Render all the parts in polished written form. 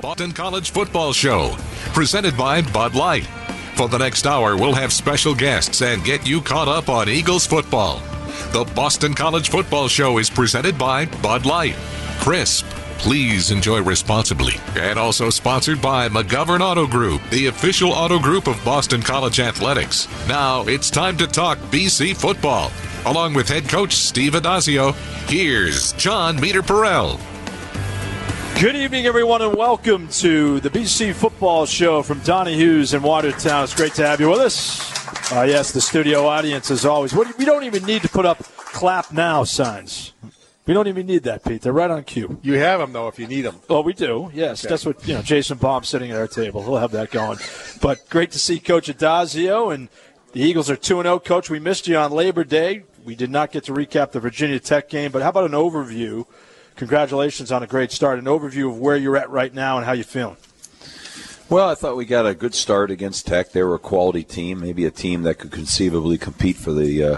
Boston College Football Show, presented by Bud Light. For the next hour, we'll have special guests and get you caught up on Eagles football. The Boston College Football Show is presented by Bud Light. Crisp. Please enjoy responsibly. And also sponsored by McGovern Auto Group, the official auto group of Boston College Athletics. Now it's time to talk BC football. Along with head coach Steve Addazio, here's John Meter-Perrell. Good evening, everyone, and welcome to the BC Football Show from Donnie Hughes in Watertown. It's great to have you with us. Yes, the studio audience, as always. We don't even need to put up clap now signs. We don't even need that, Pete. They're right on cue. You have them, though, if you need them. Oh, we do. Yes, okay. That's what, Jason Baum sitting at our table. He'll have that going. But great to see Coach Addazio, and the Eagles are 2-0. Coach, we missed you on Labor Day. We did not get to recap the Virginia Tech game, but how about an overview? Congratulations on a great start. An overview of where you're at right now and how you're feeling. Well, I thought we got a good start against Tech. They were a quality team, maybe a team that could conceivably compete for the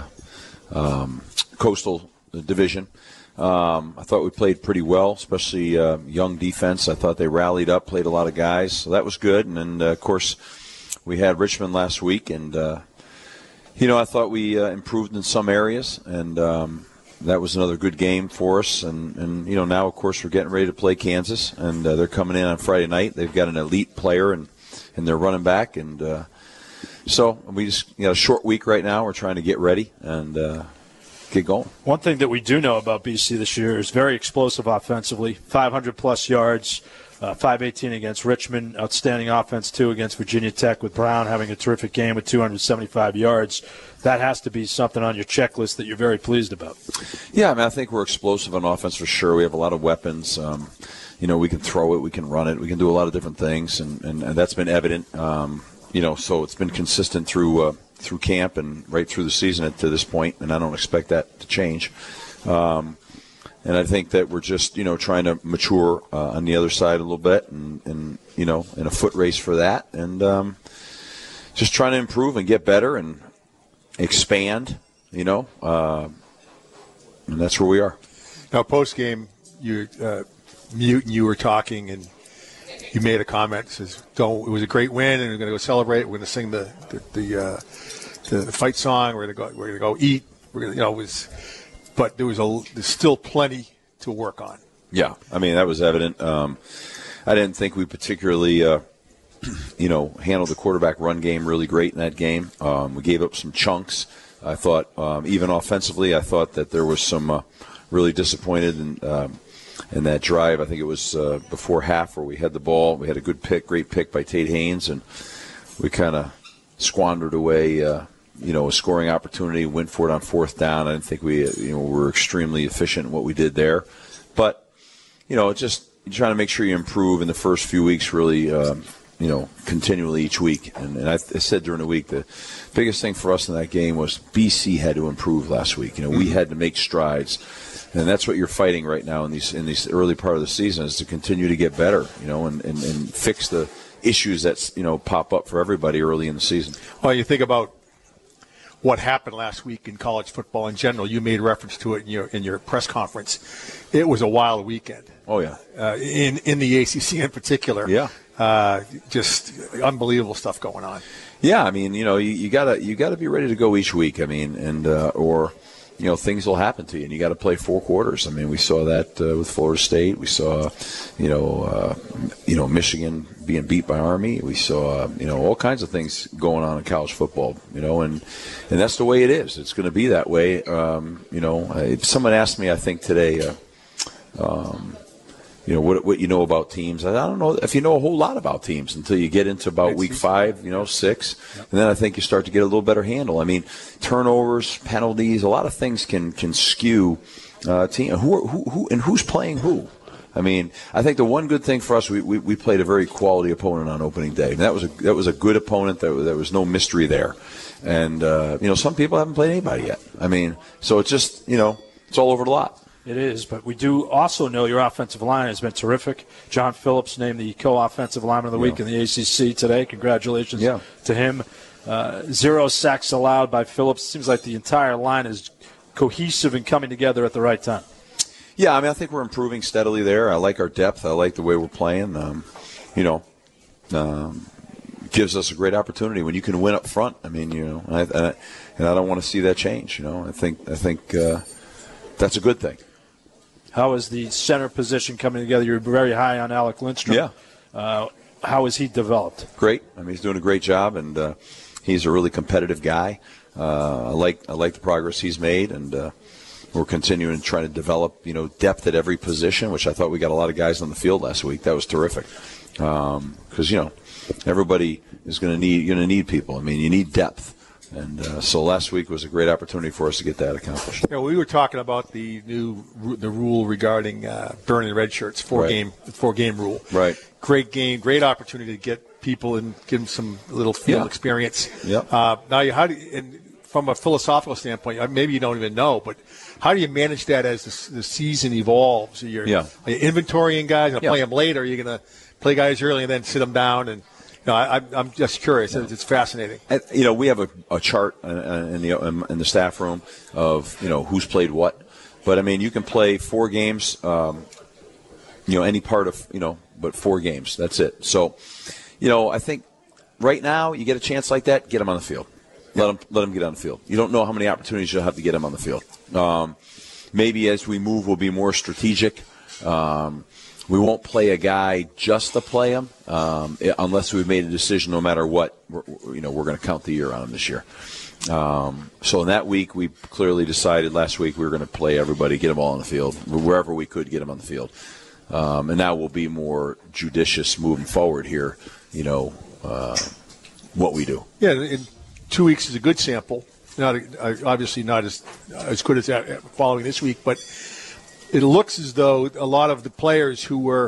Coastal Division. I thought we played pretty well, especially young defense. I thought they rallied up, played a lot of guys, so that was good. And then, of course, we had Richmond last week, and, I thought we improved in some areas, and that was another good game for us. And now, of course, we're getting ready to play Kansas, and they're coming in on Friday night. They've got an elite player and their running back, and so we just got a short week right now. We're trying to get ready and get going. One thing that we do know about BC this year is very explosive offensively, 500-plus yards, 518 against Richmond, outstanding offense, too, against Virginia Tech, with Brown having a terrific game with 275 yards. That has to be something on your checklist that you're very pleased about. Yeah, I think we're explosive on offense for sure. We have a lot of weapons. We can throw it, we can run it, we can do a lot of different things, and that's been evident. So it's been consistent through camp and right through the season to this point, and I don't expect that to change. And I think that we're just, trying to mature on the other side a little bit and in a foot race for that. And just trying to improve and get better and expand, and that's where we are. Now, post-game, you were talking, and you made a comment. Says, it was a great win, and we're going to go celebrate. We're going to sing the fight song. We're going to go eat. We're going to, but there's still plenty to work on. Yeah, that was evident. I didn't think we particularly, handled the quarterback run game really great in that game. We gave up some chunks. I thought, even offensively, I thought that there was some really disappointed in that drive. I think it was before half where we had the ball. We had a great pick by Tate Haynes, and we kind of squandered away a scoring opportunity, went for it on fourth down. I didn't think we were extremely efficient in what we did there. But, just trying to make sure you improve in the first few weeks really, continually each week. And I said during the week the biggest thing for us in that game was BC had to improve last week. We had to make strides. And that's what you're fighting right now in these early part of the season is to continue to get better, and fix the issues that, pop up for everybody early in the season. Well, you think about what happened last week in college football in general. You made reference to it in your press conference. It was a wild weekend. Oh yeah, in the ACC in particular. Yeah, just unbelievable stuff going on. Yeah, you gotta be ready to go each week. Or things will happen to you, and you got to play 4 quarters. We saw that with Florida State. We saw, Michigan being beat by Army. We saw, all kinds of things going on in college football. And that's the way it is. It's going to be that way. If someone asked me, I think today, what you know about teams. I don't know if you know a whole lot about teams until you get into about week 5, 6, and then I think you start to get a little better handle. Turnovers, penalties, a lot of things can skew team. Who and who's playing who. I think the one good thing for us, we played a very quality opponent on opening day. And that was a good opponent. There was no mystery there. And some people haven't played anybody yet. So it's just it's all over the lot. It is, but we do also know your offensive line has been terrific. John Phillips named the co-offensive lineman of the week in the ACC today. Congratulations to him. 0 sacks allowed by Phillips. Seems like the entire line is cohesive and coming together at the right time. Yeah, I think we're improving steadily there. I like our depth. I like the way we're playing. gives us a great opportunity when you can win up front. I mean, and I don't want to see that change. I think that's a good thing. How is the center position coming together? You're very high on Alec Lindstrom. Yeah. How has he developed? Great. I mean, he's doing a great job, and he's a really competitive guy. I like the progress he's made, and we're continuing to try to develop, depth at every position, which I thought we got a lot of guys on the field last week. That was terrific. Because, everybody is going to need people. I mean, you need depth. And so last week was a great opportunity for us to get that accomplished. We were talking about the rule regarding burning red shirts, four game rule. Right. Great game, great opportunity to get people and give them some little field experience. Yep. Now, and from a philosophical standpoint, maybe you don't even know, but how do you manage that as the season evolves? Are you inventorying guys and play them late, or are you going to play guys early and then sit them down? And I'm just curious. Yeah. It's fascinating. We have a chart in the staff room of who's played what, but I mean you can play 4 games, any part of but 4 games. That's it. So, I think right now you get a chance like that, get them on the field. Let them get on the field. You don't know how many opportunities you'll have to get them on the field. Maybe as we move, we'll be more strategic. We won't play a guy just to play him unless we've made a decision. No matter what, we're going to count the year on him this year. So in that week, we clearly decided last week we were going to play everybody, get them all on the field wherever we could, get them on the field. And now we'll be more judicious moving forward here. What we do. Yeah. And 2 weeks is a good sample. Obviously not as good as that following this week, but it looks as though a lot of the players who were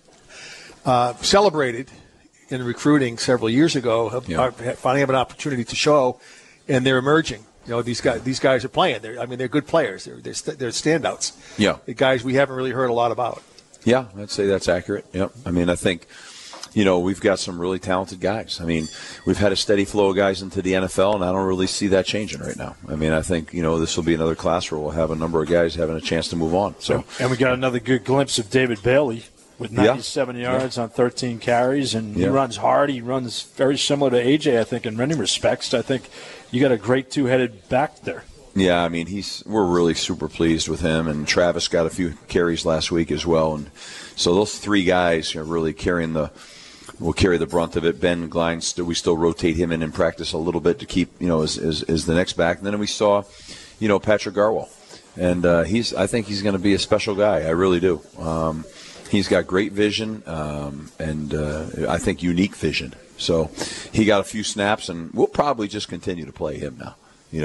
celebrated in recruiting several years ago finally have an opportunity to show, and they're emerging. These guys are playing. They're good players. They're standouts. Yeah, the guys we haven't really heard a lot about. Yeah, I'd say that's accurate. Yep. I mean, I think. We've got some really talented guys. I mean, we've had a steady flow of guys into the NFL, and I don't really see that changing right now. I mean, I think, this will be another class where we'll have a number of guys having a chance to move on. So, and we got another good glimpse of David Bailey with 97 yards on 13 carries, and he runs hard. He runs very similar to A.J., I think, in many respects. I think you got a great two-headed back there. Yeah, I mean, we're really super pleased with him, and Travis got a few carries last week as well. And so those 3 guys are really will carry the brunt of it. Ben Glines, we still rotate him in practice a little bit to keep, as the next back. And then we saw, Patrick Garwell. And I think he's going to be a special guy. I really do. He's got great vision and I think unique vision. So he got a few snaps, and we'll probably just continue to play him now.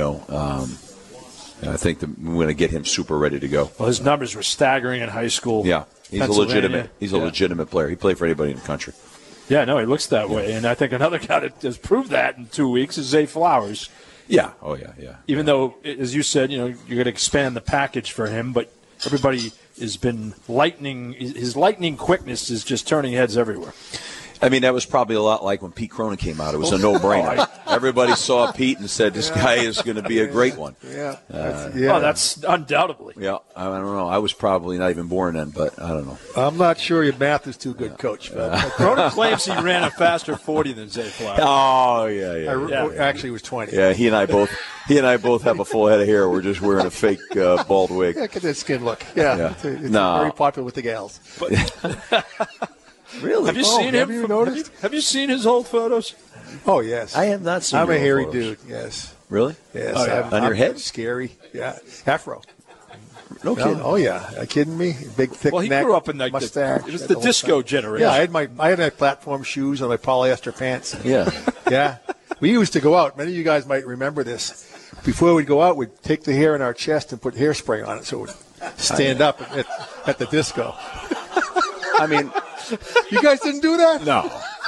And I think we're going to get him super ready to go. Well, his numbers were staggering in high school. Yeah, he's a legitimate player. He played for anybody in the country. Yeah, no, he looks that way. And I think another guy that has proved that in 2 weeks is Zay Flowers. Yeah. Oh, yeah. Even though, as you said, you're going to expand the package for him, but everybody has been his lightning quickness is just turning heads everywhere. I mean, that was probably a lot like when Pete Cronin came out. It was a no-brainer. Everybody saw Pete and said, this guy is going to be a great one. Yeah. That's undoubtedly. Yeah, I don't know. I was probably not even born then, but I don't know. I'm not sure your math is too good, Coach. Cronin claims he ran a faster 40 than Zay Flowers. Oh, yeah. Actually, it was 20. Yeah, he and I both have a full head of hair. We're just wearing a fake bald wig. Look at that skin look. Yeah. It's very popular with the gals. Really? Have you seen him? Have you noticed? Have you seen his old photos? Oh, yes. I have not seen I'm a hairy photos. Dude, yes. Really? Yes. Oh, yeah. On your head? Scary. Yeah. Afro. No kidding. Oh, yeah. Are you kidding me? Big, thick Well, he neck, grew up in mustache. It was the disco generation. Yeah, I had my platform shoes and my polyester pants. Yeah. Yeah. We used to go out. Many of you guys might remember this. Before we'd go out, we'd take the hair in our chest and put hairspray on it so it would stand up at the disco. I mean, you guys didn't do that? No.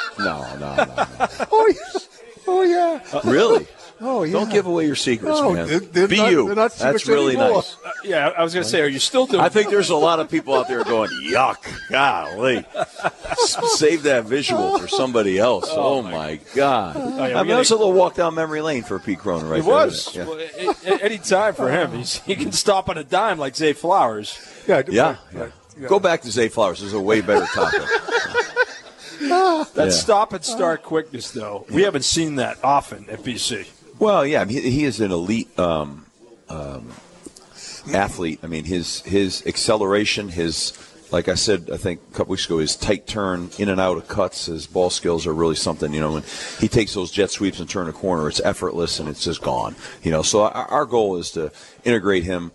Oh, yeah. Really? Oh, yeah. Don't give away your secrets, man. Be you. That's really anymore. nice. Yeah, I was going to say, are you still doing I think there's a lot of people out there going, yuck, golly. Save that visual for somebody else. Oh my God. I mean, it was a little walk down memory lane for Pete Cronin right It there. was. Yeah. Well, any time for him. He can stop on a dime like Zay Flowers. Yeah. Go back to Zay Flowers. This is a way better topic. That stop and start quickness, though, we haven't seen that often at BC. Well, yeah, he is an elite athlete. I mean, his acceleration, like I said, I think a couple weeks ago, his tight turn in and out of cuts, his ball skills are really something. When he takes those jet sweeps and turn a corner, it's effortless and it's just gone. So our goal is to integrate him,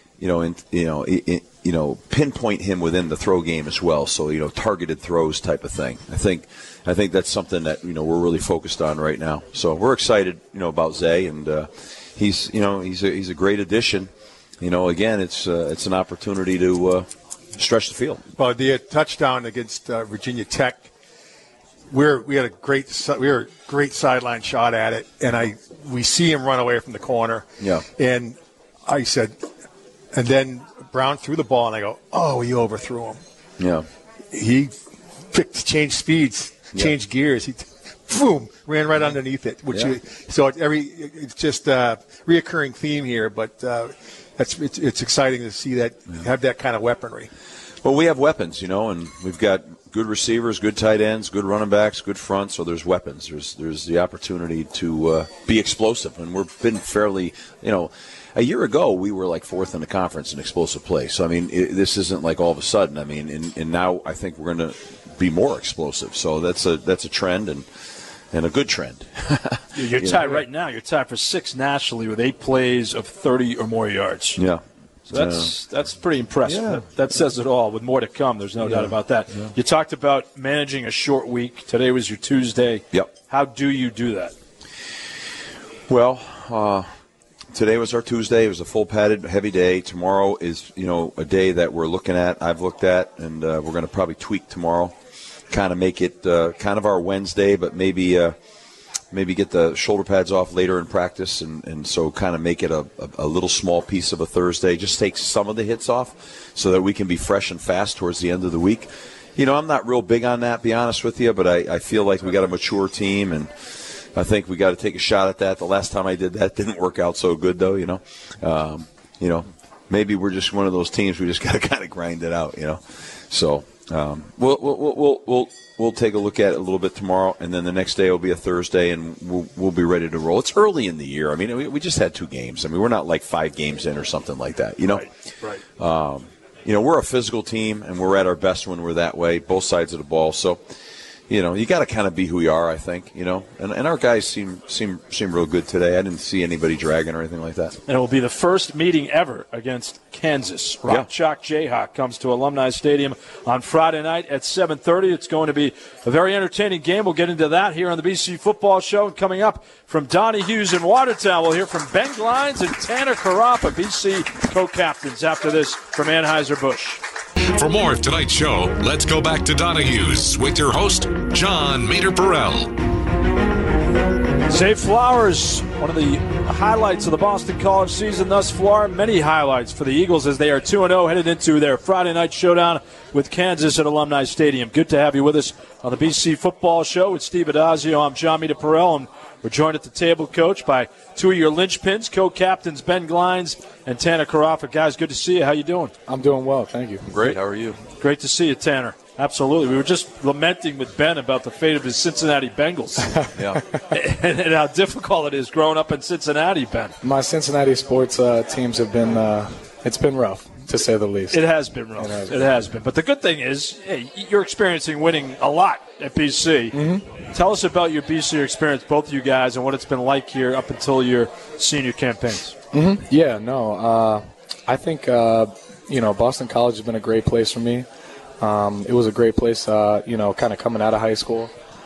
pinpoint him within the throw game as well. So targeted throws type of thing. I think that's something that we're really focused on right now. So we're excited about Zay, and he's a great addition. Again, it's an opportunity to stretch the field. Well, the touchdown against Virginia Tech, we had a great sideline shot at it, and we see him run away from the corner. Yeah. And I said, and then Brown threw the ball, and I go, oh, he overthrew him. Yeah. He changed speeds, changed gears. He boom, ran right underneath it. It's just a reoccurring theme here, but it's exciting to see that have that kind of weaponry. Well, we have weapons, and we've got good receivers, good tight ends, good running backs, good front. So there's weapons. There's the opportunity to be explosive, and we've been fairly, a year ago we were like fourth in the conference in explosive play. So I mean, this isn't like all of a sudden. I mean, and now I think we're going to be more explosive. So that's a trend and a good trend. You're tied right now. You're tied for 6th nationally with 8 plays of 30 or more yards. Yeah. So that's pretty impressive. Yeah. That says it all. With more to come, there's no doubt about that. Yeah. You talked about managing a short week. Today was your Tuesday. Yep. How do you do that? Well, today was our Tuesday. It was a full padded, heavy day. Tomorrow is, a day that we're looking at, I've looked at, and we're going to probably tweak tomorrow. Kind of make it kind of our Wednesday, but maybe get the shoulder pads off later in practice, and so kind of make it a little small piece of a Thursday. Just take some of the hits off so that we can be fresh and fast towards the end of the week. I'm not real big on that, to be honest with you, but I feel like we got a mature team, and I think we got to take a shot at that. The last time I did that didn't work out so good, though. Maybe we're just one of those teams we just got to kind of grind it out. So. We'll take a look at it a little bit tomorrow, and then the next day will be a Thursday, and we'll be ready to roll. It's early in the year. I mean, we just had 2 games. I mean, we're not like 5 games in or something like that. Right. We're a physical team, and we're at our best when we're that way, both sides of the ball. So, you got to kind of be who you are, I think. And our guys seem real good today. I didn't see anybody dragging or anything like that. And it will be the first meeting ever against Kansas. Rock Chalk Jayhawk comes to Alumni Stadium on Friday night at 7:30. It's going to be a very entertaining game. We'll get into that here on the BC Football Show. And coming up from Donnie Hughes in Watertown, we'll hear from Ben Glines and Tanner Caraffa, BC co-captains, after this from Anheuser-Busch. For more of tonight's show, let's go back to Donahue's with your host, John Mater-Burrell. Zay Flowers, one of the highlights of the Boston College season thus far. Many highlights for the Eagles as they are 2-0 headed into their Friday night showdown with Kansas at Alumni Stadium. Good to have you with us on the BC Football Show with Steve Adazio. I'm John Mater-Burrell, and we're joined at the table, Coach, by 2 of your linchpins, co-captains Ben Glines and Tanner Caraffa. Guys, good to see you. How you doing? I'm doing well, thank you. Great. How are you? Great to see you, Tanner. Absolutely. We were just lamenting with Ben about the fate of his Cincinnati Bengals. Yeah. and how difficult it is growing up in Cincinnati, Ben. My Cincinnati sports teams have been it's been rough, to say the least. It has been rough. It has been. But the good thing is, hey, you're experiencing winning a lot at BC. Mm-hmm. Tell us about your BC experience, both of you guys, and what it's been like here up until your senior campaigns. Mm-hmm. Yeah, no. I think, Boston College has been a great place for me. It was a great place, kind of coming out of high school.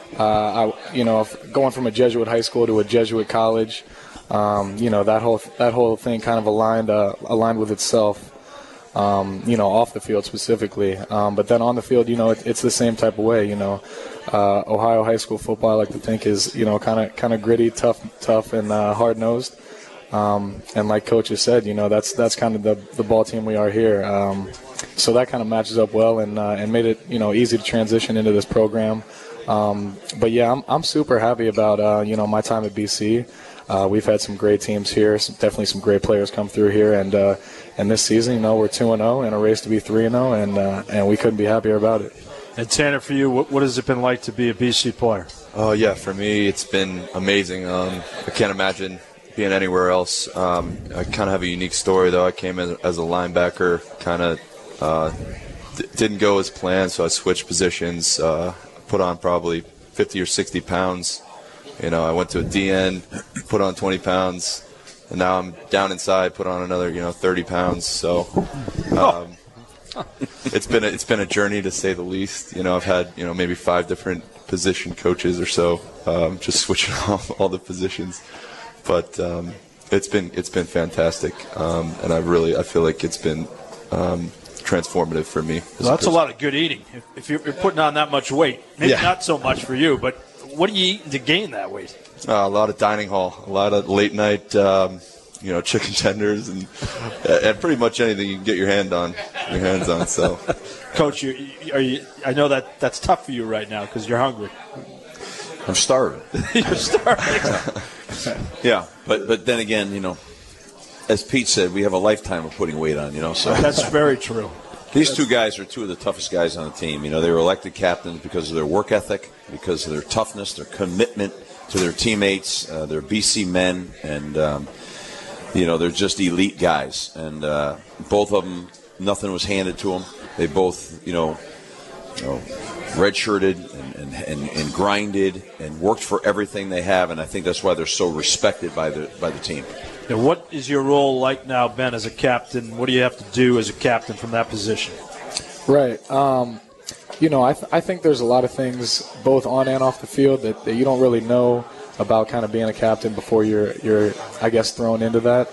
Going from a Jesuit high school to a Jesuit college, that whole thing kind of aligned with itself, off the field specifically. But then on the field, it's the same type of way. Ohio high school football, I like to think, is kind of gritty, tough, and hard nosed. And like Coach has said, that's kind of the ball team we are here. So that kind of matches up well and made it easy to transition into this program. But yeah, I'm super happy about my time at BC. We've had some great teams here, definitely some great players come through here, and this season, we're 2-0 in a race to be 3-0, and we couldn't be happier about it. And Tanner, for you, what has it been like to be a BC player? Oh, yeah, for me, it's been amazing. I can't imagine being anywhere else. I kind of have a unique story, though. I came as a linebacker, kind of didn't go as planned, so I switched positions, put on probably 50 or 60 pounds. I went to a DN, put on 20 pounds, and now I'm down inside, put on another, 30 pounds. So it's been a journey, to say the least. I've had, maybe 5 different position coaches or so, just switching off all the positions. But it's been fantastic, and I feel like it's been transformative for me. Well, that's a lot of good eating. If you're putting on that much weight, maybe not so much for you, but what are you eating to gain that weight? A lot of dining hall, a lot of late night, chicken tenders, and pretty much anything you can get your hands on. So, Coach, I know that's tough for you right now because you're hungry. I'm starving. You're starving. Yeah, but then again, as Pete said, we have a lifetime of putting weight on. So that's very true. These two guys are two of the toughest guys on the team. They were elected captains because of their work ethic, because of their toughness, their commitment to their teammates. They're BC men, and they're just elite guys. And both of them, nothing was handed to them. They both, redshirted and grinded and worked for everything they have. And I think that's why they're so respected by the team. Now, what is your role like now, Ben, as a captain? What do you have to do as a captain from that position? Right. I think there's a lot of things both on and off the field that you don't really know about kind of being a captain before you're I guess, thrown into that.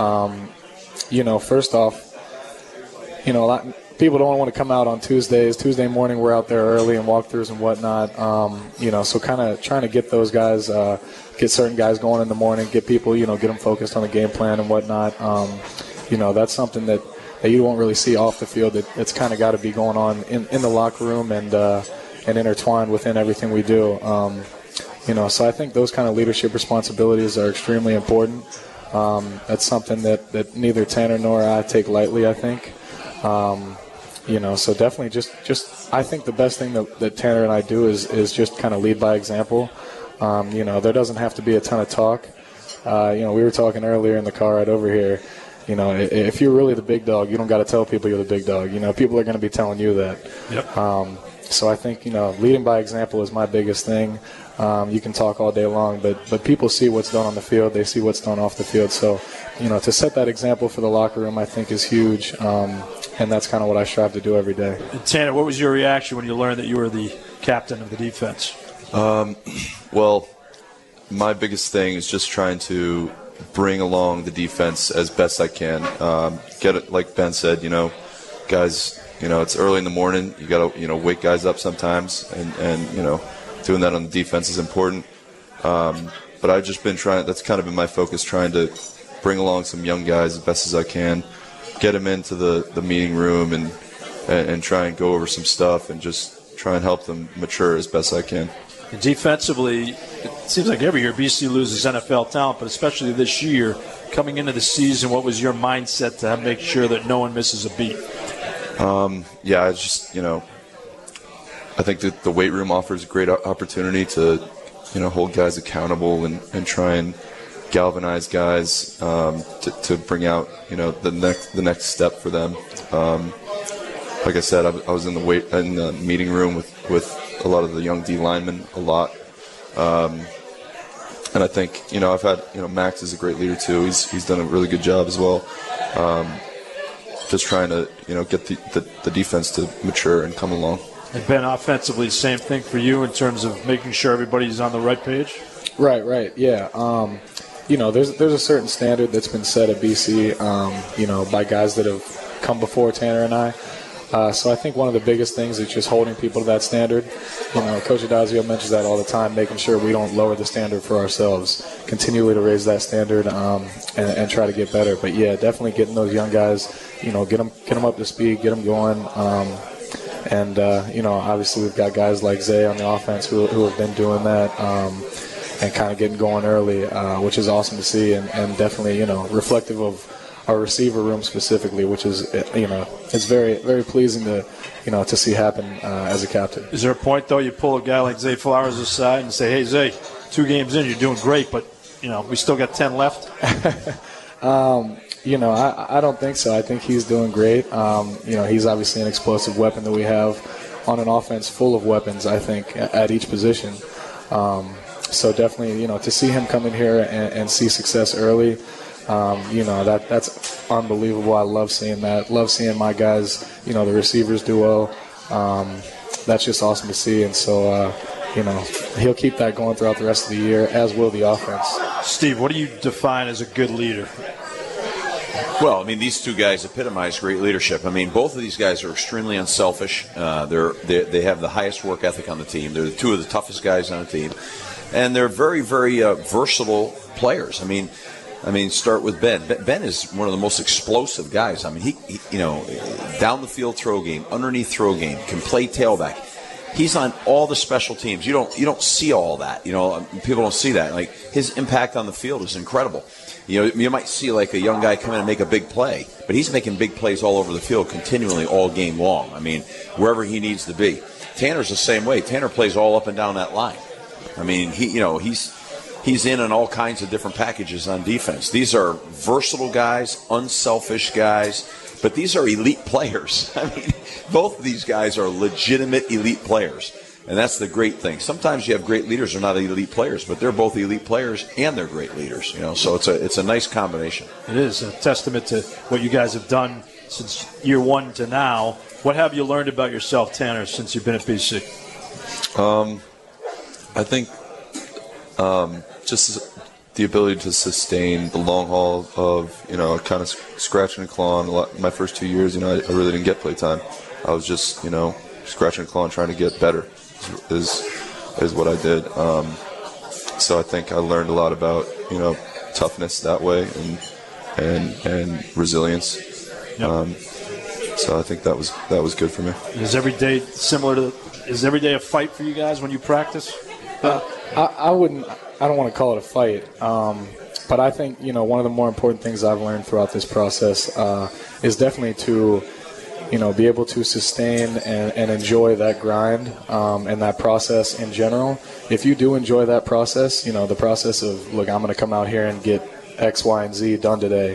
First off, a lot people don't want to come out on Tuesdays. Tuesday morning, we're out there early and walkthroughs and whatnot. So kind of trying to get those guys, get certain guys going in the morning, get people, get them focused on the game plan and whatnot. That's something that you won't really see off the field. It's kind of got to be going on in the locker room and intertwined within everything we do. So I think those kind of leadership responsibilities are extremely important. That's something that neither Tanner nor I take lightly, I think. So definitely just I think the best thing that Tanner and I do is just kind of lead by example. There doesn't have to be a ton of talk. We were talking earlier in the car right over here. If you're really the big dog, you don't got to tell people you're the big dog. People are going to be telling you that. Yep. So I think, leading by example is my biggest thing. You can talk all day long, but people see what's done on the field. They see what's done off the field. So, to set that example for the locker room, I think is huge. And that's kind of what I strive to do every day. And Tanner, what was your reaction when you learned that you were the captain of the defense? Well, my biggest thing is just trying to bring along the defense as best I can. Get it, like Ben said, guys, it's early in the morning. You got to, wake guys up sometimes, and doing that on the defense is important. But I've just been trying. That's kind of been my focus, trying to bring along some young guys as best as I can, get them into the meeting room and try and go over some stuff and just try and help them mature as best I can. And defensively, it seems like every year BC loses NFL talent, but especially this year, coming into the season, what was your mindset to make sure that no one misses a beat? It's just, I think that the weight room offers a great opportunity to, hold guys accountable and try and galvanize guys to bring out, the next step for them. Like I said, I was in the meeting room with a lot of the young D linemen a lot. And I think, I've had, Max is a great leader too. He's done a really good job as well. Just trying to, get the defense to mature and come along. And Ben, offensively, same thing for you in terms of making sure everybody's on the right page? Right, yeah. There's a certain standard that's been set at BC, by guys that have come before Tanner and I. So I think one of the biggest things is just holding people to that standard. Coach Adazio mentions that all the time, making sure we don't lower the standard for ourselves, continually to raise that standard and try to get better. But, yeah, definitely getting those young guys, get them up to speed, get them going. Obviously we've got guys like Zay on the offense who have been doing that and kind of getting going early, which is awesome to see and definitely, reflective of our receiver room specifically, which is, it's very, very pleasing to see happen as a captain. Is there a point, though, you pull a guy like Zay Flowers aside and say, hey, Zay, 2 games in, you're doing great, but, we still got 10 left? I don't think so. I think he's doing great. He's obviously an explosive weapon that we have on an offense full of weapons, I think, at each position. So definitely, to see him come in here and see success early, that's unbelievable. I love seeing that. Love seeing my guys, the receivers do well. That's just awesome to see. And so, he'll keep that going throughout the rest of the year, as will the offense. Steve, what do you define as a good leader? Well, these 2 guys epitomize great leadership. Both of these guys are extremely unselfish. They have the highest work ethic on the team. They're 2 of the toughest guys on the team. And they're very, very versatile players. Start with Ben. Ben is one of the most explosive guys. He down the field throw game, underneath throw game, can play tailback. He's on all the special teams. You don't see all that. People don't see that. Like, his impact on the field is incredible. You might see like a young guy come in and make a big play, but he's making big plays all over the field continually all game long. Wherever he needs to be. Tanner's the same way. Tanner plays all up and down that line. He's in on all kinds of different packages on defense. These are versatile guys, unselfish guys, but these are elite players. Both of these guys are legitimate elite players. And that's the great thing. Sometimes you have great leaders who are not elite players, but they're both elite players and they're great leaders. So it's a nice combination. It is a testament to what you guys have done since year 1 to now. What have you learned about yourself, Tanner, since you've been at BC? I think just the ability to sustain the long haul of kind of scratching and clawing. My first 2 years, I really didn't get play time. I was just scratching and clawing, trying to get better. Is what I did. So I think I learned a lot about toughness that way and resilience. Yep. So I think that was good for me. Is every day is every day a fight for you guys when you practice? I don't want to call it a fight. But I think one of the more important things I've learned throughout this process is definitely to be able to sustain and enjoy that grind and that process in general. If you do enjoy that process, the process of, look, I'm going to come out here and get X, Y, and Z done today,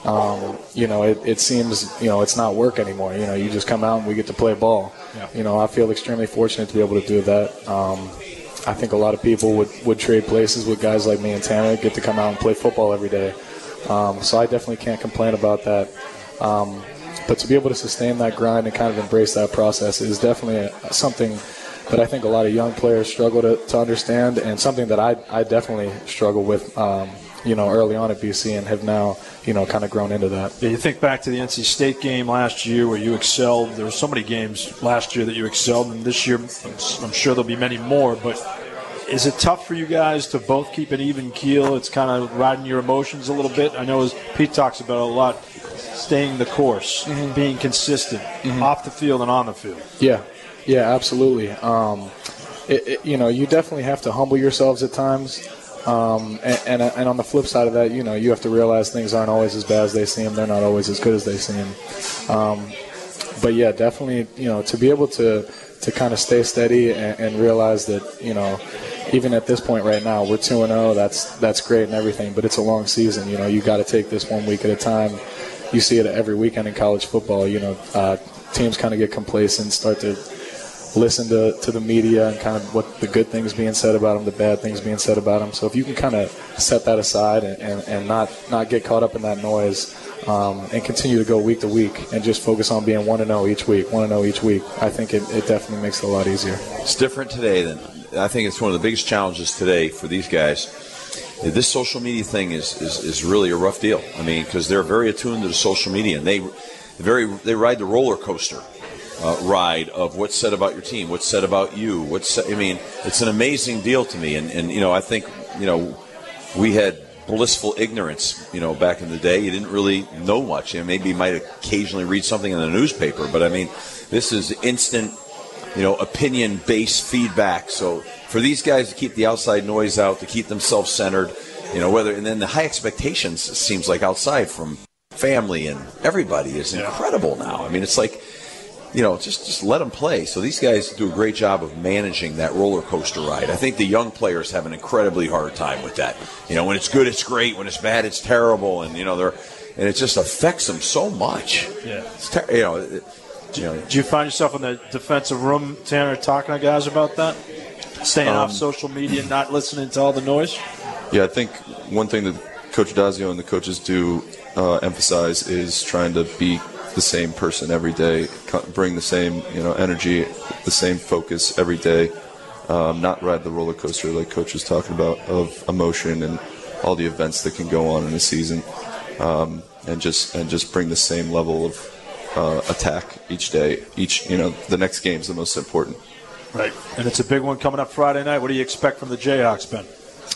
it seems, it's not work anymore. You just come out and we get to play ball. Yeah. I feel extremely fortunate to be able to do that. I think a lot of people would trade places with guys like me and Tanner, get to come out and play football every day. So I definitely can't complain about that. But to be able to sustain that grind and kind of embrace that process is definitely something that I think a lot of young players struggle to understand, and something that I definitely struggle with, early on at BC, and have now, kind of grown into that. Yeah, you think back to the NC State game last year where you excelled. There were so many games last year that you excelled, and this year I'm sure there'll be many more. But is it tough for you guys to both keep an even keel? It's kind of riding your emotions a little bit. I know, as Pete talks about it a lot, staying the course, being consistent, off the field and on the field. Yeah, absolutely. You definitely have to humble yourselves at times. And on the flip side of that, you have to realize things aren't always as bad as they seem. They're not always as good as they seem. But yeah, definitely, to be able to kind of stay steady and realize that, even at this point right now, we're 2-0. That's great and everything, but it's a long season. You got to take this 1 week at a time. You see it every weekend in college football. Teams kind of get complacent, start to listen to the media and kind of what the good things being said about them, the bad things being said about them. So if you can kind of set that aside and not get caught up in that noise, and continue to go week to week and just focus on being 1-0 each week, I think it definitely makes it a lot easier. It's different today than I think it's one of the biggest challenges today for these guys. This social media thing is really a rough deal. Because they're very attuned to the social media, and they ride the roller coaster ride of what's said about your team, what's said about you. It's an amazing deal to me, and I think we had blissful ignorance. Back in the day, you didn't really know much. Maybe you might occasionally read something in the newspaper, but this is instant, opinion-based feedback. So for these guys to keep the outside noise out, to keep themselves centered, and then the high expectations seems like outside from family and everybody is incredible now. I mean, it's like, just let them play. So these guys do a great job of managing that roller coaster ride. I think the young players have an incredibly hard time with that. When it's good, it's great. When it's bad, it's terrible. And it just affects them so much. Yeah. Do you find yourself in the defensive room, Tanner, talking to guys about that? Staying off social media, not listening to all the noise? Yeah, I think one thing that Coach Dazio and the coaches do emphasize is trying to be the same person every day, bring the same energy, the same focus every day, not ride the roller coaster like Coach was talking about of emotion and all the events that can go on in a season, and just bring the same level of attack each day. The next game is the most important. Right, and it's a big one coming up Friday night. What do you expect from the Jayhawks, Ben?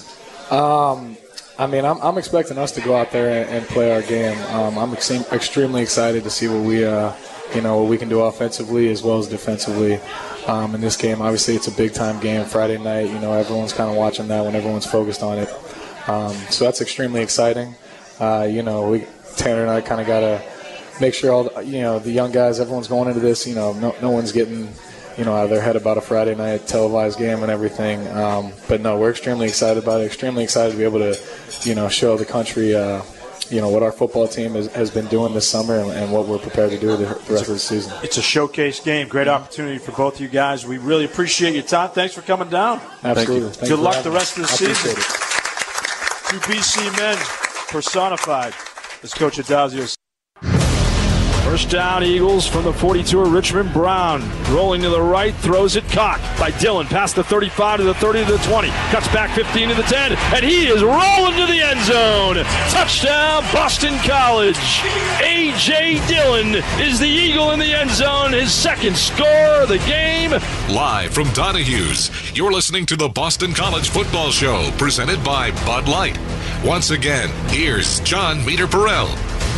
I'm expecting us to go out there and play our game. I'm extremely excited to see what we can do offensively as well as defensively in this game. Obviously, it's a big-time game Friday night. Everyone's kind of watching that when everyone's focused on it. So that's extremely exciting. Tanner and I kind of got to make sure all the young guys, everyone's going into this. No one's getting out of their head about a Friday night televised game and everything. But no, we're extremely excited about it. Extremely excited to be able to, show the country, what our football team has been doing this summer and what we're prepared to do the rest of the season. It's a showcase game. Great opportunity for both of you guys. We really appreciate your time. Thanks for coming down. Absolutely. Good luck the rest of the season. It. Two BC men personified, as Coach Adazio. First down, Eagles from the 42 of Richmond. Brown rolling to the right, throws it, caught by Dillon, past the 35 to the 30 to the 20, cuts back 15 to the 10, and he is rolling to the end zone. Touchdown, Boston College. A.J. Dillon is the Eagle in the end zone, his second score of the game. Live from Donahue's, you're listening to the Boston College Football Show, presented by Bud Light. Once again, here's John Meter-Perrell.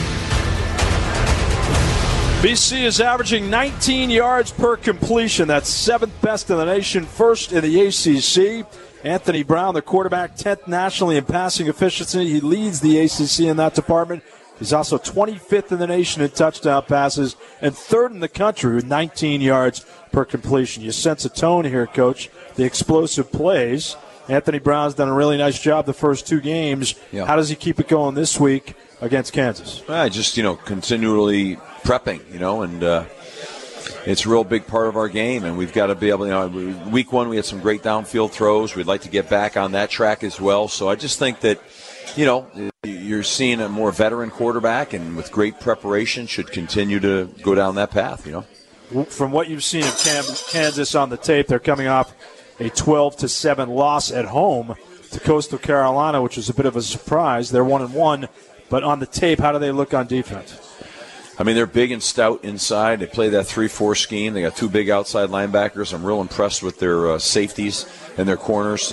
BC is averaging 19 yards per completion. That's seventh best in the nation, first in the ACC. Anthony Brown, the quarterback, 10th nationally in passing efficiency. He leads the ACC in that department. He's also 25th in the nation in touchdown passes and third in the country with 19 yards per completion. You sense a tone here, Coach. The explosive plays. Anthony Brown's done a really nice job the first two games. Yeah. How does he keep it going this week against Kansas? Just, continually prepping, and it's a real big part of our game, and we've got to be able, week one we had some great downfield throws. We'd like to get back on that track as well. So I just think that, you're seeing a more veteran quarterback, and with great preparation should continue to go down that path, From what you've seen of Kansas on the tape, they're coming off a 12-7 loss at home to Coastal Carolina, which was a bit of a surprise. They're 1-1, but on the tape, how do they look on defense? They're big and stout inside. They play that 3-4 scheme. They got two big outside linebackers. I'm real impressed with their safeties and their corners.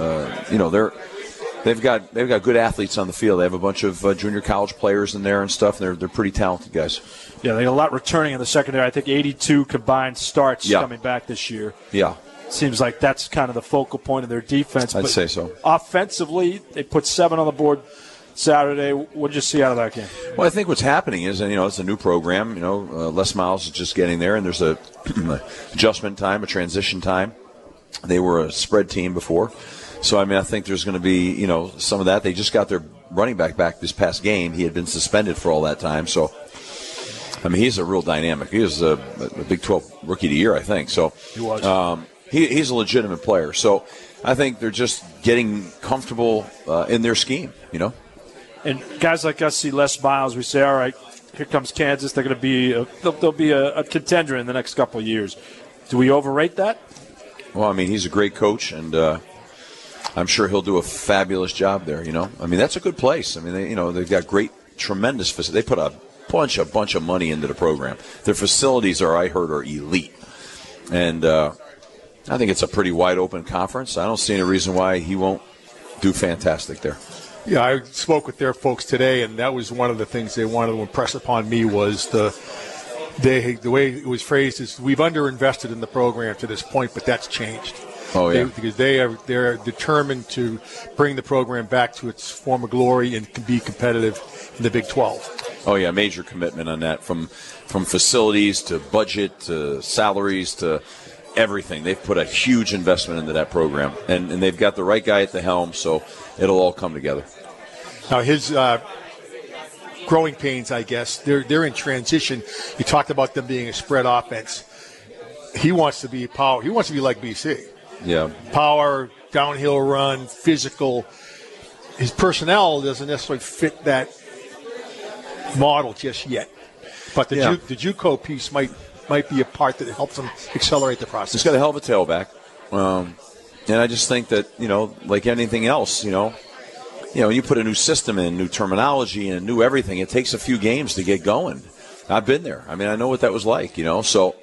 They've got good athletes on the field. They have a bunch of junior college players in there and stuff. And they're pretty talented guys. Yeah, they got a lot returning in the secondary. I think 82 combined starts coming back this year. Yeah. Seems like that's kind of the focal point of their defense. I'd say so. Offensively, they put 7 on the board Saturday. What did you see out of that game? Well, I think what's happening is, it's a new program. Les Miles is just getting there, and there's a adjustment time, a transition time. They were a spread team before. So, I think there's going to be, some of that. They just got their running back this past game. He had been suspended for all that time. So, he's a real dynamic. He was a Big 12 Rookie of the Year, I think. So he was. He's a legitimate player. So, I think they're just getting comfortable in their scheme, And guys like us see Les Miles. We say, all right, here comes Kansas. They're going to be they'll be a contender in the next couple of years. Do we overrate that? Well, he's a great coach, and I'm sure he'll do a fabulous job there. That's a good place. They've got tremendous facilities. They put a bunch of money into the program. Their facilities are elite, and I think it's a pretty wide open conference. I don't see any reason why he won't do fantastic there. Yeah, I spoke with their folks today, and that was one of the things they wanted to impress upon me was the way it was phrased is we've underinvested in the program to this point, but that's changed. Oh yeah, because they're determined to bring the program back to its former glory and be competitive in the Big 12. Oh, yeah, major commitment on that, from facilities to budget to salaries to everything. They've put a huge investment into that program, and they've got the right guy at the helm, so it'll all come together. Now, his growing pains, I guess, they're in transition. You talked about them being a spread offense. He wants to be power. He wants to be like BC. Yeah. Power, downhill run, physical. His personnel doesn't necessarily fit that model just yet. But the JUCO piece might be a part that helps him accelerate the process. He's got a hell of a tailback. And I just think that, like anything else, when you put a new system in, new terminology, and new everything, it takes a few games to get going. I've been there. I mean, I know what that was like, So,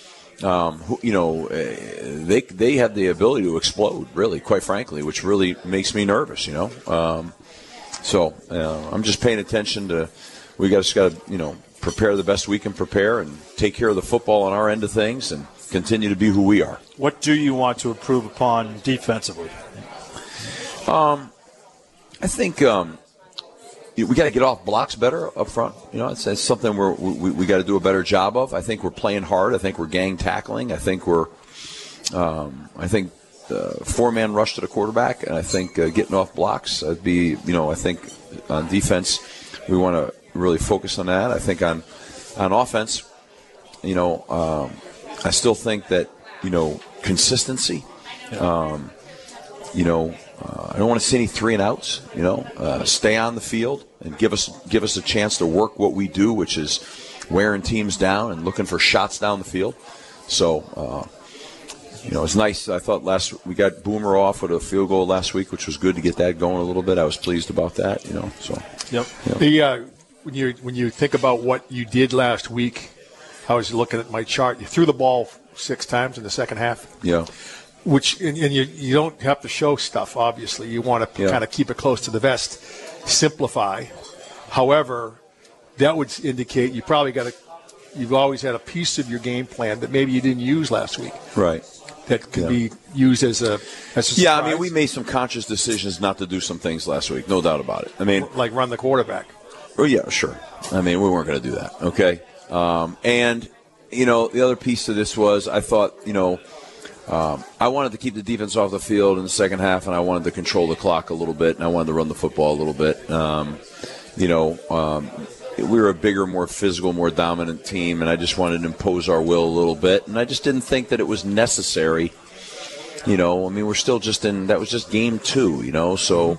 they had the ability to explode, really, quite frankly, which really makes me nervous, So I'm just paying attention to. We just got to, prepare the best we can prepare and take care of the football on our end of things and continue to be who we are. What do you want to improve upon defensively? I think we got to get off blocks better up front. It's something we got to do a better job of. I think we're playing hard. I think we're gang tackling. I think four-man rush to the quarterback, and I think getting off blocks. I think on defense we want to really focus on that. I think on offense, I still think that consistency. I don't want to see any 3-and-outs. Stay on the field and give us a chance to work what we do, which is wearing teams down and looking for shots down the field. So, it's nice. I thought we got Boomer off with a field goal last week, which was good to get that going a little bit. I was pleased about that. So. Yep. When you think about what you did last week, I was looking at my chart. You threw the ball 6 times in the second half. Yeah. Which and you don't have to show stuff. Obviously, you want to kind of keep it close to the vest, simplify. However, that would indicate you've always had a piece of your game plan that maybe you didn't use last week. Right. That could be used as a surprise. Yeah, I mean, we made some conscious decisions not to do some things last week, no doubt about it. I mean, like run the quarterback. Oh yeah, sure. I mean, we weren't going to do that. Okay. And the other piece to this was I thought I wanted to keep the defense off the field in the second half, and I wanted to control the clock a little bit, and I wanted to run the football a little bit. We were a bigger, more physical, more dominant team, and I just wanted to impose our will a little bit, and I just didn't think that it was necessary. We're still that was just game 2, So,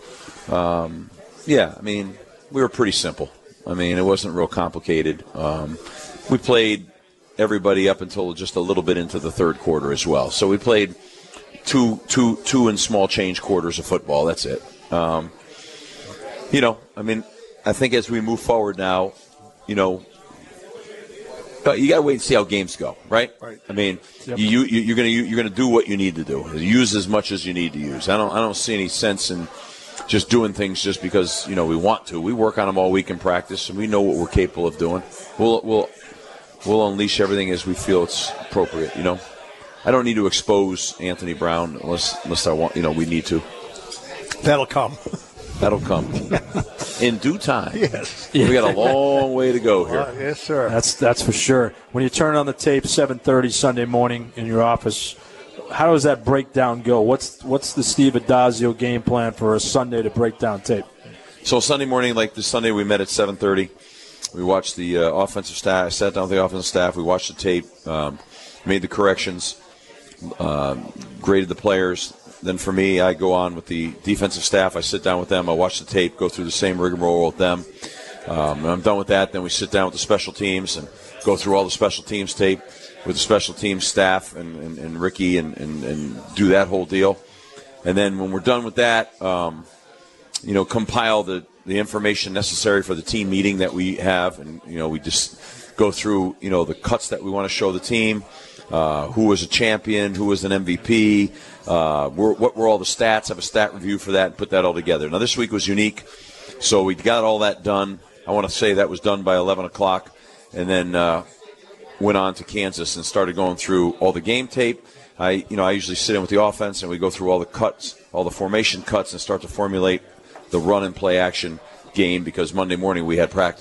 we were pretty simple. I mean, it wasn't real complicated. We played everybody up until just a little bit into the third quarter as well. So we played two and small change quarters of football. That's it. I think as we move forward now, you got to wait and see how games go, right? Right. I mean, yep. You're gonna do what you need to do. Use as much as you need to use. I don't see any sense in just doing things just because we want to. We work on them all week in practice, and we know what we're capable of doing. We'll unleash everything as we feel it's appropriate. I don't need to expose Anthony Brown unless I want. We need to. That'll come. That'll come in due time. Yes, we got a long way to go here. Yes, sir. That's for sure. When you turn on the tape 7:30 Sunday morning in your office, how does that breakdown go? What's the Steve Addazio game plan for a Sunday to break down tape? So Sunday morning, like this Sunday, we met at 7:30. We watched the offensive staff. I sat down with the offensive staff. We watched the tape, made the corrections, graded the players. Then for me, I go on with the defensive staff. I sit down with them. I watch the tape, go through the same rigmarole with them. When I'm done with that, then we sit down with the special teams and go through all the special teams tape with the special teams staff and Ricky and do that whole deal. And then when we're done with that, compile the information necessary for the team meeting that we have. And, we just go through, the cuts that we want to show the team, who was a champion, who was an MVP, what were all the stats, have a stat review for that, and put that all together. Now, this week was unique, so we got all that done. I want to say that was done by 11 o'clock, and then went on to Kansas and started going through all the game tape. I usually sit in with the offense, and we go through all the cuts, all the formation cuts, and start to formulate the run and play action game because Monday morning we had practice.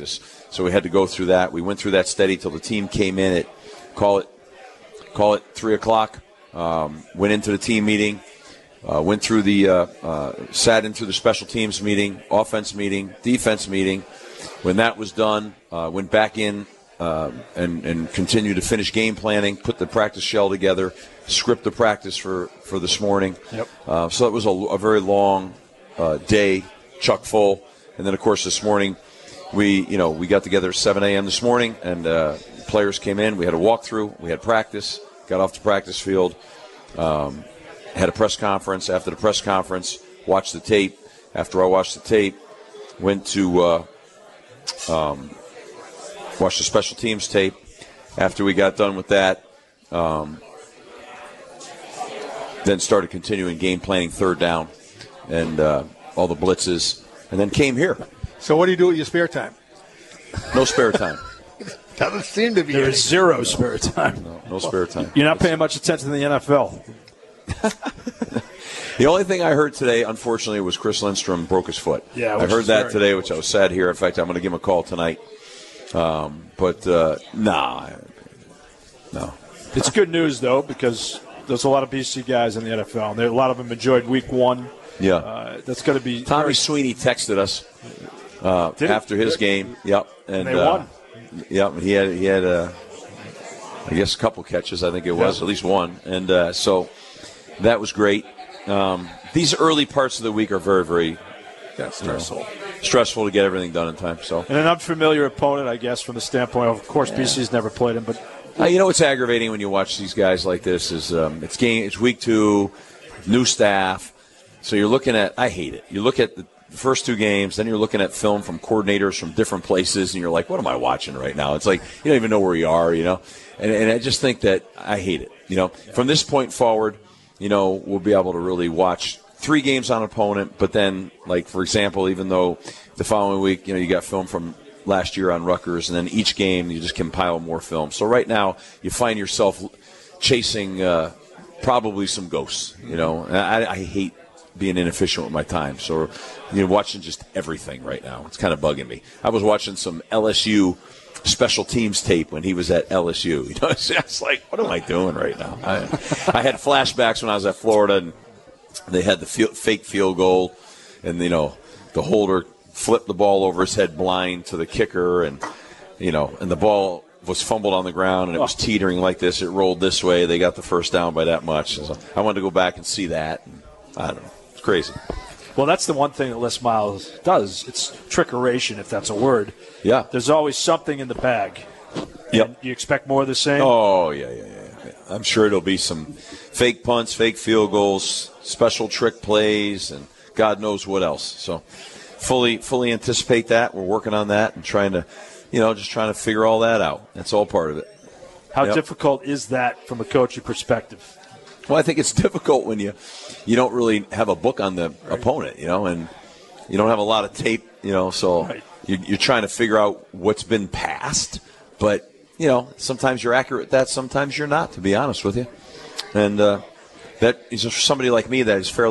So we had to go through that. We went through that steady till the team came in at, call it 3 o'clock. Went into the team meeting. Went through sat in through the special teams meeting, offense meeting, defense meeting. When that was done, went back in and continued to finish game planning, put the practice shell together, script the practice for this morning. Yep. So it was a very long day, chock full. And then, of course, this morning we got together at 7 a.m. this morning, and players came in. We had a walkthrough. We had practice. Got off the practice field. Had a press conference. After the press conference, watched the tape. After I watched the tape, went to watch the special teams tape. After we got done with that, then started continuing game planning, third down, and all the blitzes, and then came here. So what do you do with your spare time? No spare time. Doesn't seem to be. There's zero spare time. No spare time. You're not paying much attention to the NFL. The only thing I heard today, unfortunately, was Chris Lindstrom broke his foot. Yeah, I heard that today, which I was sad here. In fact, I'm going to give him a call tonight. No. It's good news, though, because there's a lot of BC guys in the NFL, and a lot of them enjoyed Week 1. Yeah. That's going to be. Tommy Sweeney texted us after his game. Yep. And they won. Yep. He had I guess a couple catches, I think it was, at least one. And so that was great. These early parts of the week are very, very stressful to get everything done in time. So, and an unfamiliar opponent, I guess, from the standpoint of course, BC's never played him. But what's aggravating when you watch these guys like this is it's week 2, new staff. So you're looking at, I hate it. You look at the first 2 games, then you're looking at film from coordinators from different places, and you're like, what am I watching right now? It's like you don't even know where you are, And I just think that I hate it. From this point forward, we'll be able to really watch 3 games on opponent, but then, like, for example, even though the following week, you got film from last year on Rutgers, and then each game you just compile more film. So right now you find yourself chasing probably some ghosts, I hate being inefficient with my time. So watching just everything right now. It's kind of bugging me. I was watching some LSU special teams tape when he was at LSU. It's like, what am I doing right now? I had flashbacks when I was at Florida, and they had the fake field goal, and the holder flipped the ball over his head blind to the kicker, and and the ball was fumbled on the ground, and it was teetering like this. It rolled this way. They got the first down by that much. So I wanted to go back and see that. And I don't know. It's crazy. Well, that's the one thing that Les Miles does. It's trickeration, if that's a word. Yeah. There's always something in the bag. Yep. You expect more of the same? Oh, yeah. I'm sure it'll be some fake punts, fake field goals, special trick plays, and God knows what else. So fully anticipate that. We're working on that and trying to figure all that out. That's all part of it. How difficult is that from a coaching perspective? Well, I think it's difficult when you don't really have a book on the opponent, and you don't have a lot of tape, so you're trying to figure out what's been passed. But, sometimes you're accurate at that, sometimes you're not, to be honest with you. And that is for somebody like me that is fairly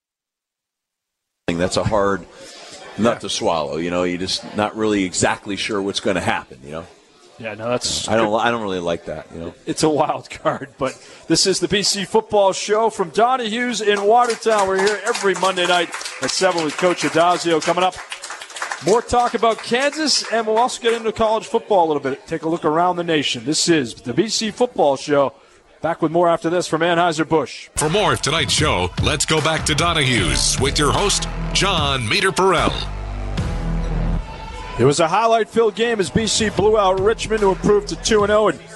– that's a hard nut to swallow, You're just not really exactly sure what's going to happen, Yeah, no, that's. I don't really like that. It's a wild card, but this is the BC Football Show from Donahue's in Watertown. We're here every Monday night at 7 with Coach Adazio. Coming up, more talk about Kansas, and we'll also get into college football a little bit. Take a look around the nation. This is the BC Football Show. Back with more after this from Anheuser-Busch. For more of tonight's show, let's go back to Donahue's with your host, John Meter-Perrell. It was a highlight-filled game as BC blew out Richmond to improve to 2-0. And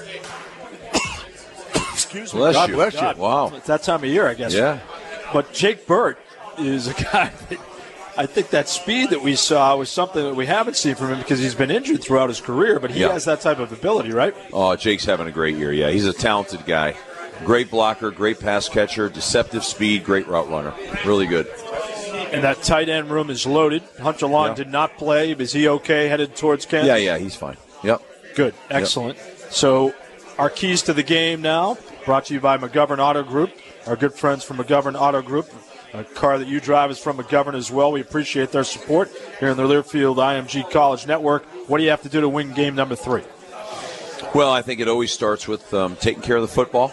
excuse me. Bless God you. bless you. Wow. It's that time of year, I guess. Yeah. But Jake Burt is a guy that I think that speed that we saw was something that we haven't seen from him because he's been injured throughout his career, but he has that type of ability, right? Oh, Jake's having a great year, yeah. He's a talented guy. Great blocker, great pass catcher, deceptive speed, great route runner. Really good. And that tight end room is loaded. Hunter Long did not play. Is he okay headed towards Kansas? Yeah, he's fine. Yep. Good. Excellent. Yep. So our keys to the game now, brought to you by McGovern Auto Group, our good friends from McGovern Auto Group. A car that you drive is from McGovern as well. We appreciate their support here in the Learfield IMG College Network. What do you have to do to win game number 3? Well, I think it always starts with taking care of the football,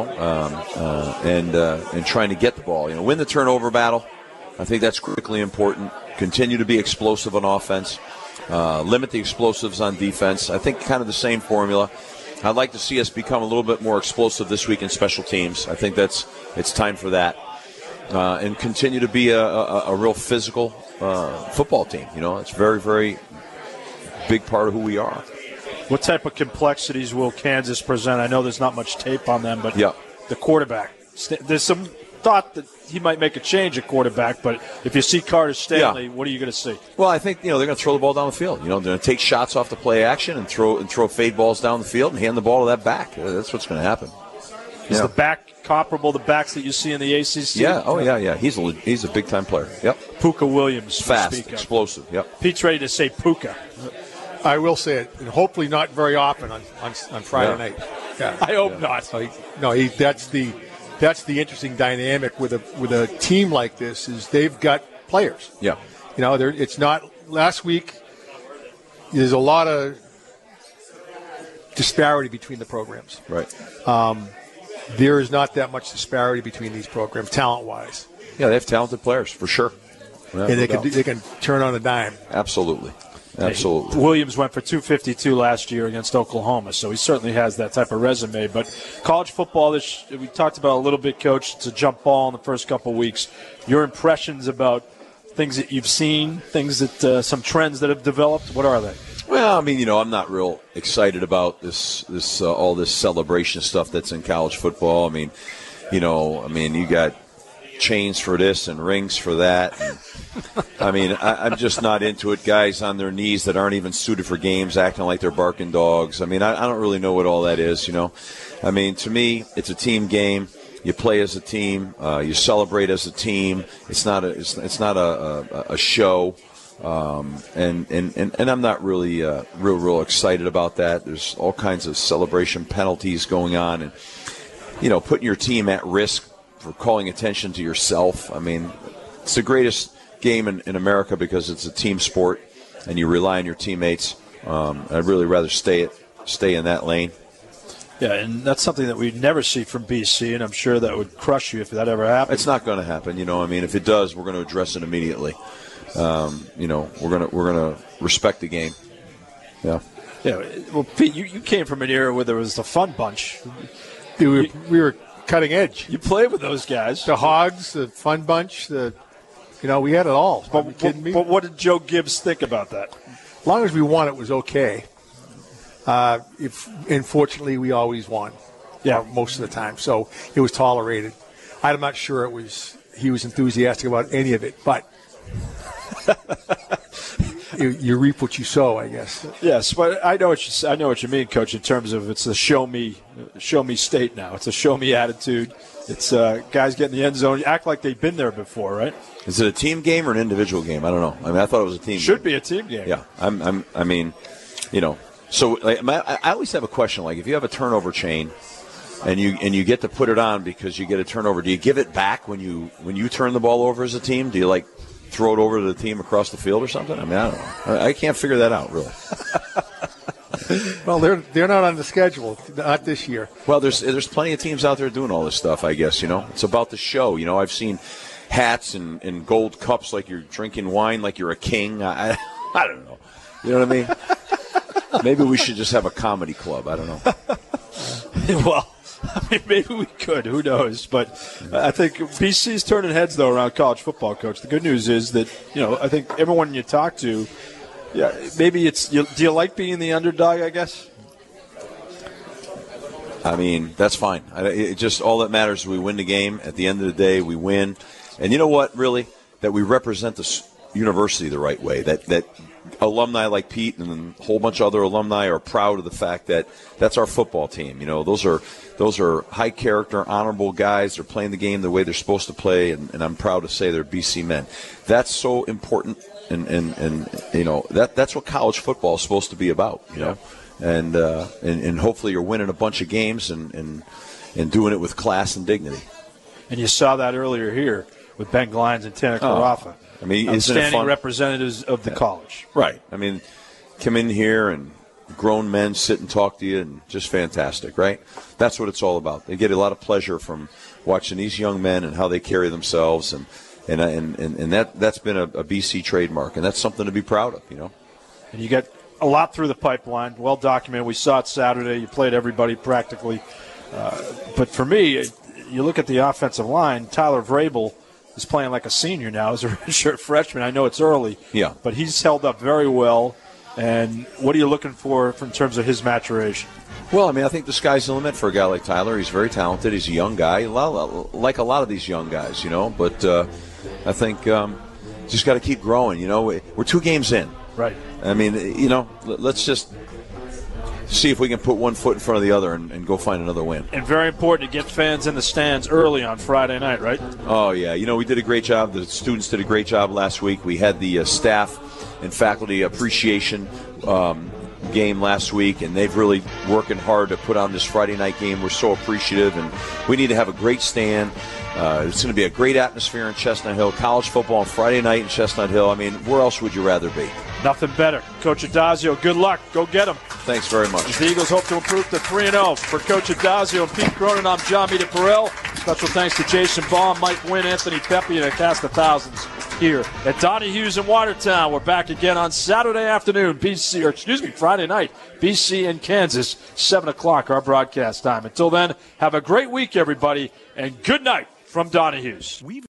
and trying to get the ball. Win the turnover battle. I think that's critically important. Continue to be explosive on offense. Limit the explosives on defense. I think kind of the same formula. I'd like to see us become a little bit more explosive this week in special teams. I think it's time for that. And continue to be a real physical football team. It's a very, very big part of who we are. What type of complexities will Kansas present? I know there's not much tape on them, but the quarterback. There's some thought that he might make a change at quarterback, but if you see Carter Stanley, what are you going to see? Well, I think they're going to throw the ball down the field. They're going to take shots off the play action and throw fade balls down the field and hand the ball to that back. That's what's going to happen. Is the back comparable to backs that you see in the ACC? Yeah. Oh, yeah. He's a big time player. Yep. Puka Williams, fast, explosive. Yep. Pete's ready to say Puka. I will say it, and hopefully not very often on Friday night. Yeah. I hope not. That's the interesting dynamic with a team like this is they've got players. Yeah. It's not last week. There's a lot of disparity between the programs. Right. There is not that much disparity between these programs, talent-wise. Yeah, they have talented players for sure. Yeah, and they can turn on a dime. Absolutely. Williams went for 252 last year against Oklahoma, so he certainly has that type of resume. But college football, we talked about a little bit, Coach. It's a jump ball in the first couple of weeks. Your impressions about things that you've seen, things that some trends that have developed, what are they? Well, I'm not real excited about this all this celebration stuff that's in college football. You got chains for this and rings for that. And, I'm just not into it. Guys on their knees that aren't even suited for games acting like they're barking dogs. I don't really know what all that is, to me, it's a team game. You play as a team. You celebrate as a team. It's not a show. And I'm not really real excited about that. There's all kinds of celebration penalties going on, and putting your team at risk for calling attention to yourself. It's the greatest game in America because it's a team sport, and you rely on your teammates. I'd really rather stay in that lane. Yeah, and that's something that we'd never see from BC, and I'm sure that would crush you if that ever happened. It's not going to happen. If it does, we're going to address it immediately. We're gonna respect the game. Yeah. Yeah. Well, Pete, you came from an era where there was the Fun Bunch. We were cutting edge. You played with those guys. The Hogs, the Fun Bunch, we had it all. Are you kidding me? But what did Joe Gibbs think about that? As long as we won, it was okay. Unfortunately, we always won. Yeah, most of the time. So it was tolerated. I'm not sure he was enthusiastic about any of it, but you reap what you sow, I guess. Yes, but I know what you mean, Coach. In terms of it's a show me state now. It's a show me attitude. It's guys get in the end zone, act like they've been there before, right? Is it a team game or an individual game? I don't know. I thought it was a team. Should game. be a team game. Yeah, So I always have a question. Like if you have a turnover chain, and you get to put it on because you get a turnover, do you give it back when you turn the ball over as a team? Do you throw it over to the team across the field or something? I don't know. I can't figure that out, really. Well, they're not on the schedule, not this year. Well, there's plenty of teams out there doing all this stuff, I guess, It's about the show. I've seen hats and gold cups like you're drinking wine like you're a king. I don't know. You know what I mean? Maybe we should just have a comedy club. I don't know. Well, maybe we could. Who knows? But I think BC's turning heads, though, around college football, Coach. The good news is that, I think everyone you talk to, maybe it's do you like being the underdog, I guess? That's fine. It just all that matters is we win the game. At the end of the day, we win. And you know what, really? That we represent the university the right way. That alumni like Pete and a whole bunch of other alumni are proud of the fact that that's our football team. Those are high character, honorable guys. They're playing the game the way they're supposed to play, and I'm proud to say they're BC men. That's so important, and that's what college football is supposed to be about. And hopefully you're winning a bunch of games and doing it with class and dignity. And you saw that earlier here with Ben Glines and Tana Carafa. Isn't it outstanding fun? Representatives of the college. Right. come in here and grown men sit and talk to you, and just fantastic, right? That's what it's all about. They get a lot of pleasure from watching these young men and how they carry themselves, and that's been a BC trademark, and that's something to be proud of, you know. And you get a lot through the pipeline, well documented. We saw it Saturday. You played everybody practically. But for me, you look at the offensive line, Tyler Vrabel is playing like a senior now as a redshirt freshman. I know it's early, but he's held up very well. And what are you looking for in terms of his maturation? Well, I mean, I think the sky's the limit for a guy like Tyler. He's very talented. He's a young guy, like a lot of these young guys, you know. But I think just got to keep growing, you know. We're 2 games in. Right. I mean, you know, let's just see if we can put one foot in front of the other and go find another win. And very important to get fans in the stands early on Friday night, right? Oh, yeah. You know, we did a great job. The students did a great job last week. We had the staff and faculty appreciation game last week, and they've really working hard to put on this Friday night game. We're so appreciative, and we need to have a great stand. It's going to be a great atmosphere in Chestnut Hill. College football on Friday night in Chestnut Hill. I mean, where else would you rather be? Nothing better. Coach Addazio, good luck. Go get them. Thanks very much. The Eagles hope to improve to 3-0. For Coach Addazio and Pete Cronin, I'm John Mita Perrell. Special thanks to Jason Baum, Mike Wynn, Anthony Pepe, and a cast of thousands here at Donnie Hughes in Watertown. We're back again on Saturday afternoon, Friday night, BC and Kansas, 7 o'clock, our broadcast time. Until then, have a great week, everybody, and good night from Donnie Hughes.